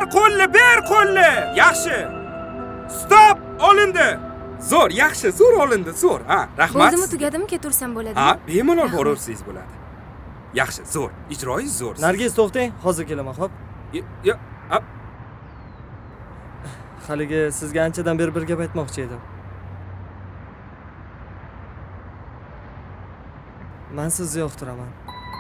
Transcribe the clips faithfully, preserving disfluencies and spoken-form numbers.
qo'lni, ber qo'lni. Yaxshi. Stop, olindi. Zo'r, yaxshi, zo'r olindi, zo'r. Ha, rahmat. Bo'ldimi, tugadimi, ketaversam bo'ladimi? Ha, bemalol boraversangiz bo'ladi. Yaxshi, zo'r. Ijroingiz zo'r. Nargiz, to'xtang, hozir kelaman, xo'p? Yo, haligi sizga anchadan beri bir gap aytmoqchi edim. Men sizni yoqtiraman.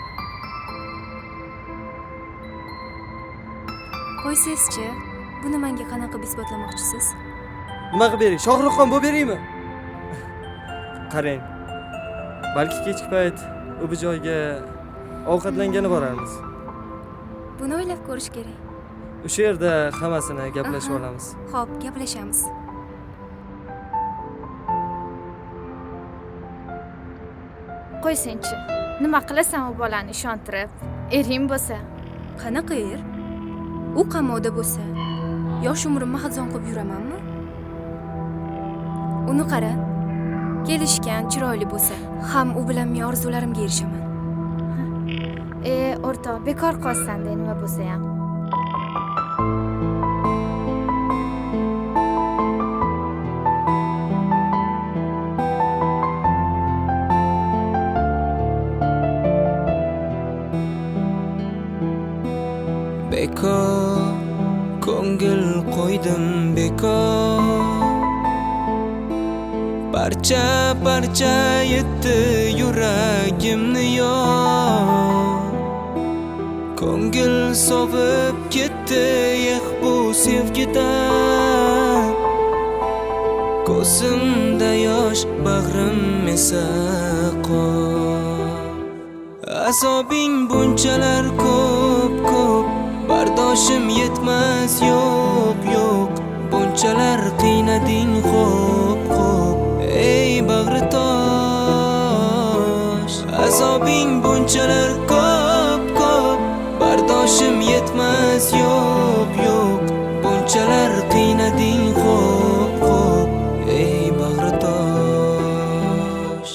Qo'ysangizchi, buni menga qanaqa qilib isbotlamoqchisiz? Nima qilib bering? Shohruxxon bo'lib beraymi? Qarang. Balki kechki payt u bu joyga ovqatlangani borarmiz. Buni o'ylab ko'rish kerak. O'sha yerda hammasini gaplashib olamiz. Xo'p, gaplashamiz. Qo'ysangchi. Nima qilasan u bolani ishontirib? Ering bo'lsa, qanaqa er? U qamoqda bo'lsa, yosh umrimni xazon qilib yuramanmi? Uni qara. Kelishgan, chiroyli bo'lsa, ham u bilan men orzularimga erishaman. E, o'rtoq, bekor qolsan-da nima bo'lsa ham. Bekor ko'ngil qo'ydim bekor, parcha parcha yetdi yuragimni yor. Ko'ngil sovib ketdi eh bu sevgidan, ko'zimda yosh, bag'rim esa qor. Azobing bunchalar ko'p ko'p, bardoshim yetmas yo'q yo'q, bunchalar qiynading xo'p xo'p, ey bag'ri tosh. Azobing bunchalar ko'p ko'p, bardoshim yetmas yo'q yo'q, bunchalar qiynading xo'p xo'p, ey bag'ri tosh.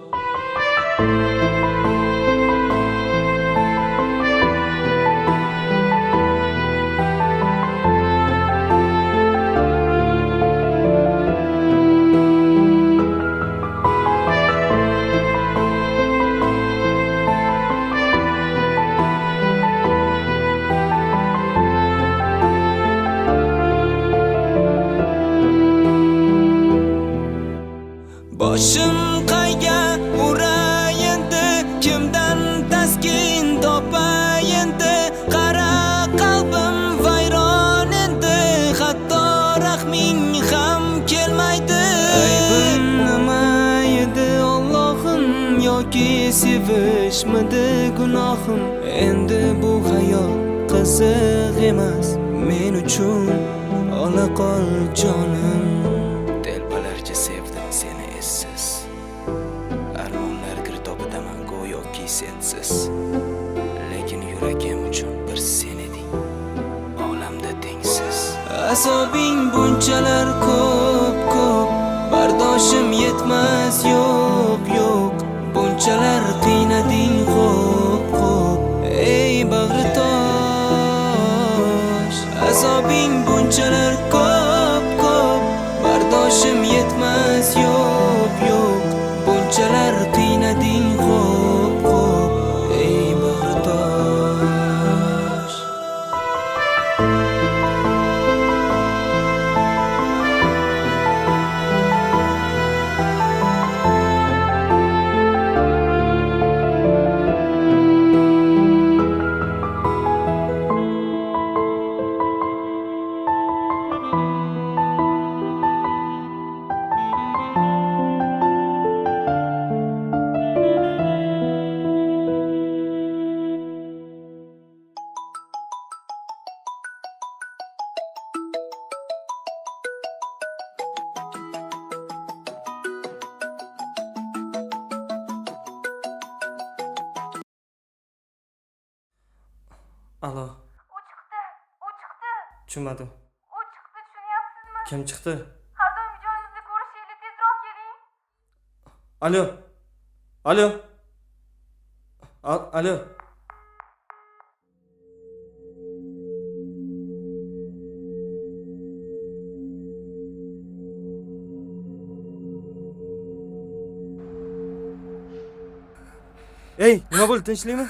Boshim qayga uray endi, kimdan taskin topay endi? Qara qalbim vayron endi, hatto rahming ham kelmaydi. Aybim nima edi Allohim, yoki sevishmidi gunohim? Endi bu hayot qiziq emas men uchun, ola qol jonim. Telbalarcha sevdim seni essiz, armonlar girdobidaman go'yoki sensiz. Lekin yuragim uchun bir sen eding, olamda tengsiz. Azobing bunchalar ko'p ko'p, bardoshim yetmas yo'q yo'q, bunchalar qiynading xo'p xo'p, ey bag'ri tosh. Azobing bunchalar ko'p ko'p, bardoshim yetmas yo'q yo'q, bunchalar qiynading xo'p xo'p, ey bag'ri tosh. Alo. U chiqdi, u chiqdi. Tushunmadim. U chiqdi, tushunyapsizmi? Kim chiqdi? Har doim joyimizda ko'rishaylik, tezroq keling. Alo. Alo. Alo. Ey, nima bo'ldi, tinchlikmi?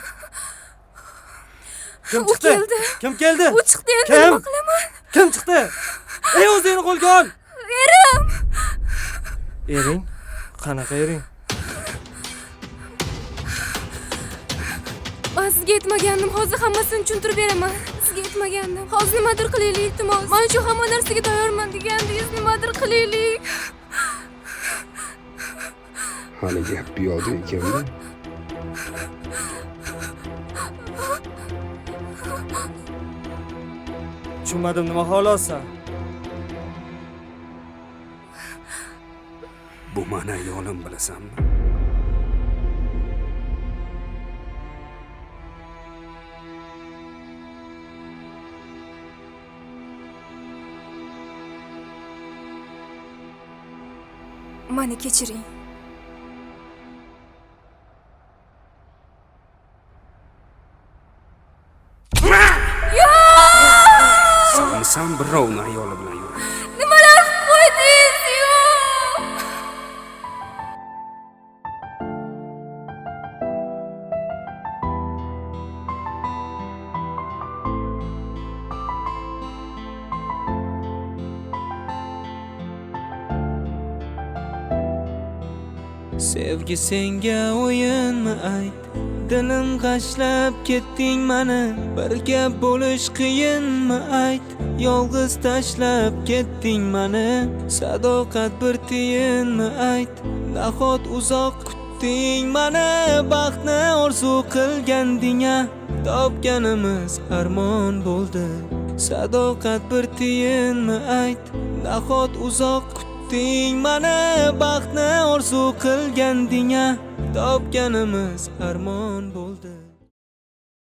Kim U chiqdi? keldi. Kim keldi? U chiqdi endi Kim? nima qilaman? Kim chiqdi? Ey, o'zingni qo'lga ol. Erim. Ering? Qanaqa ering? Men sizga aytmagandim, hozir hammasini tushuntirib beraman. Sizga aytmagandim. Hozir nimadir qilaylik, iltimos. Men shu hamma narsaga tayyorman degandingiz, nimadir qilaylik. Hali gap bu yoqda ekanmi? Tushunmadim, nima xohlasan? Bu meni ayolim bilasanmi? Meni kechiring. Sen sen birovni ayoli bilan yur. Nimalar qo'ydingiz? Yo'q. Sevgi senga o'yinmi ayt, dilim g'ashlab ketding meni. Birga bo'lish qiyinmi ayt, yolg'iz tashlab ketding meni. Sadoqat bir tiyinmi ayt, nahot uzoq kutding meni. Baxtni orzu qilganding-a, topganimiz armon bo'ldi. Sadoqat bir tiyinmi ayt, nahot uzoq kutding meni. Baxtni orzu qilganding-a, topganimiz armon bo'ldi.